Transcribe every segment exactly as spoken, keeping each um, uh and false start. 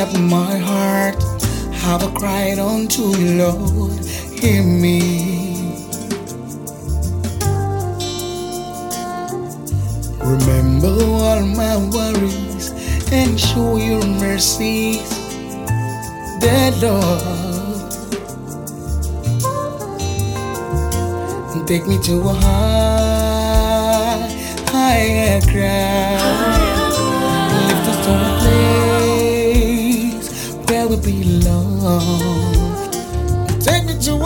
of my heart have I cried unto you, Lord, hear me. Remember all my worries and show your mercies, dear Lord. Take me to a high, higher ground. Lift us to a place where we belong. Take me to a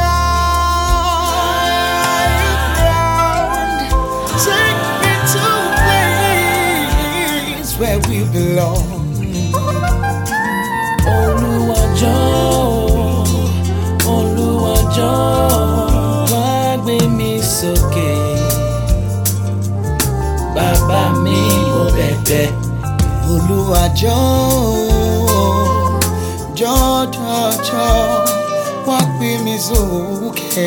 higher ground. Take me to a place where we belong. Oluwajo, Oluwajo, wá gbé mi sókè. Bàbá mi mo bẹ̀bẹ̀. Oluwajo, jọjọjọ, wá gbé mi sókè.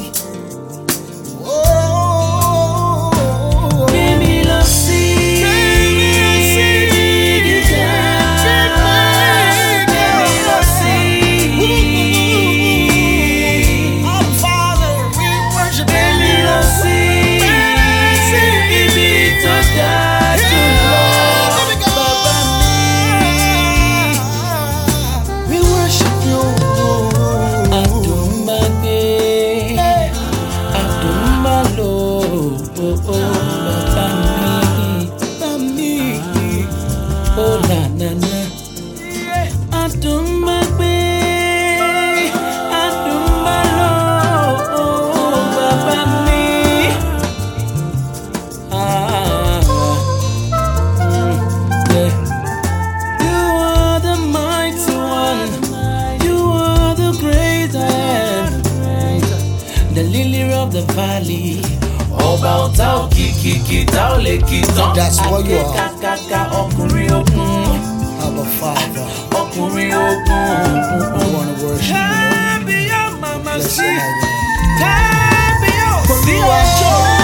The lily of the valley, ọba ọ̀tá òkìkí tá ò lè kì tán. That's what you are. Akẹ́kàkà ọkùnrin ogun. Abba Father. Ọkùnrin ogun. We want to worship you. Kábíyá màmá sí. Kábíyá òsì ọjọ́.